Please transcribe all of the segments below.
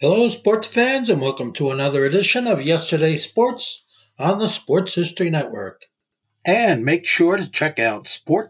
Hello, sports fans, and welcome to another edition of Yesterday's Sports on the Sports History Network. And make sure to check out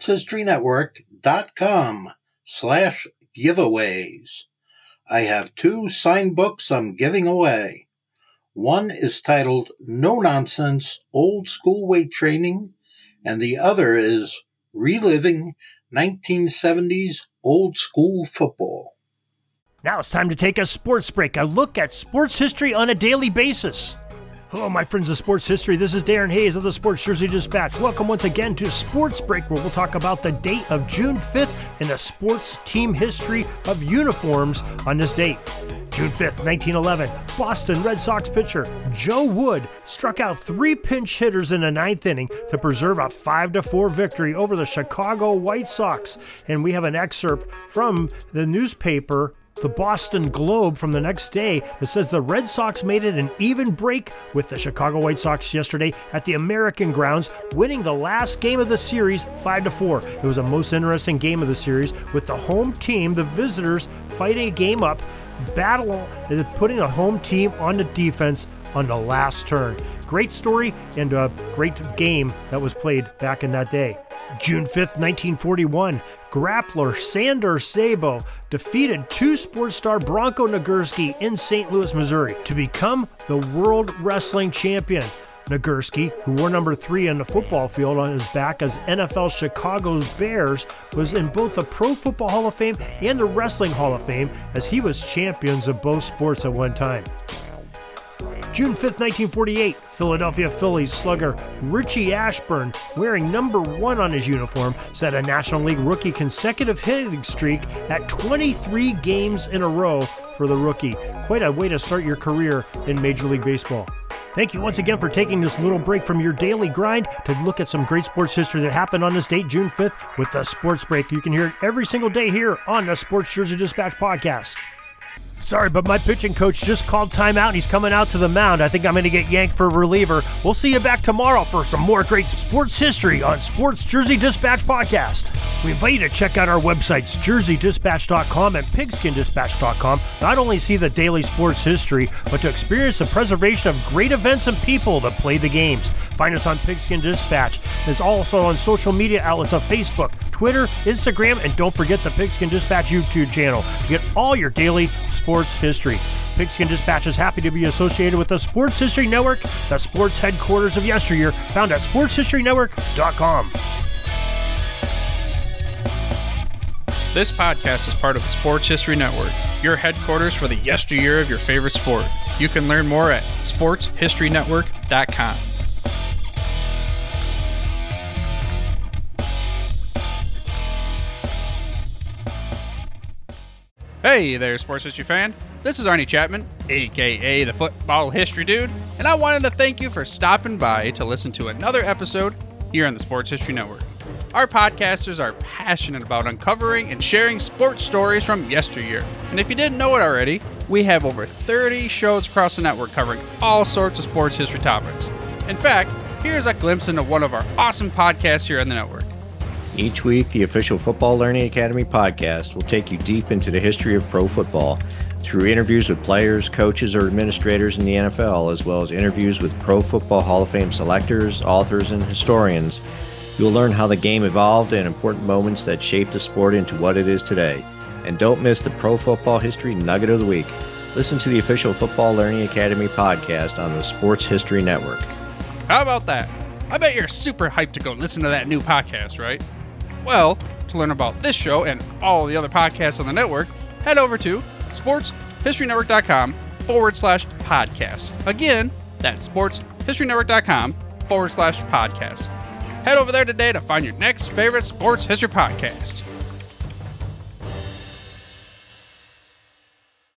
sportshistorynetwork.com/giveaways. I have 2 signed books I'm giving away. One is titled No Nonsense Old School Weight Training, and the other is Reliving 1970s Old School Football. Now it's time to take a sports break, a look at sports history on a daily basis. Hello, my friends of sports history. This is Darren Hayes of the Sports Jersey Dispatch. Welcome once again to Sports Break, where we'll talk about the date of June 5th in the sports team history of uniforms on this date. June 5th, 1911, Boston Red Sox pitcher Joe Wood struck out 3 pinch hitters in the 9th inning to preserve a 5-4 victory over the Chicago White Sox. And we have an excerpt from the newspaper The Boston Globe from the next day that says the Red Sox made it an even break with the Chicago White Sox yesterday at the American grounds, winning the last game of the series 5-4. It was the most interesting game of the series, with the home team, the visitors, fighting a game up, putting a home team on the defense on the last turn. Great story and a great game that was played back in that day. June 5th, 1941, grappler Sandor Sabo defeated 2 sports star Bronco Nagurski in St. Louis, Missouri to become the World Wrestling Champion. Nagurski, who wore number 3 on the football field on his back as NFL Chicago's Bears, was in both the Pro Football Hall of Fame and the Wrestling Hall of Fame, as he was champions of both sports at one time. June 5th, 1948, Philadelphia Phillies slugger Richie Ashburn, wearing number 1 on his uniform, set a National League rookie consecutive hitting streak at 23 games in a row for the rookie. Quite a way to start your career in Major League Baseball. Thank you once again for taking this little break from your daily grind to look at some great sports history that happened on this date, June 5th, with the Sports Break. You can hear it every single day here on the Sports Jersey Dispatch podcast. Sorry, but my pitching coach just called timeout and he's coming out to the mound. I think I'm going to get yanked for a reliever. We'll see you back tomorrow for some more great sports history on Sports Jersey Dispatch Podcast. We invite you to check out our websites, jerseydispatch.com and pigskindispatch.com. Not only see the daily sports history, but to experience the preservation of great events and people that play the games. Find us on Pigskin Dispatch. It's also on social media outlets of Facebook, Twitter, Instagram, and don't forget the Pigskin Dispatch YouTube channel to get all your daily sports history. Pigskin Dispatch is happy to be associated with the Sports History Network, the sports headquarters of yesteryear, found at sportshistorynetwork.com. This podcast is part of the Sports History Network, your headquarters for the yesteryear of your favorite sport. You can learn more at sportshistorynetwork.com. Hey there, sports history fan. This is Arnie Chapman, aka the Football History Dude, and I wanted to thank you for stopping by to listen to another episode here on the Sports History Network. Our podcasters are passionate about uncovering and sharing sports stories from yesteryear. And if you didn't know it already, we have over 30 shows across the network covering all sorts of sports history topics. In fact, here's a glimpse into one of our awesome podcasts here on the network. Each week, the official Football Learning Academy podcast will take you deep into the history of pro football through interviews with players, coaches, or administrators in the NFL, as well as interviews with Pro Football Hall of Fame selectors, authors, and historians. You'll learn how the game evolved and important moments that shaped the sport into what it is today. And don't miss the Pro Football History Nugget of the Week. Listen to the official Football Learning Academy podcast on the Sports History Network. How about that? I bet you're super hyped to go listen to that new podcast, right? Well, to learn about this show and all the other podcasts on the network, head over to sportshistorynetwork.com/podcast. Again, that's sportshistorynetwork.com/podcast. Head over there today to find your next favorite sports history podcast.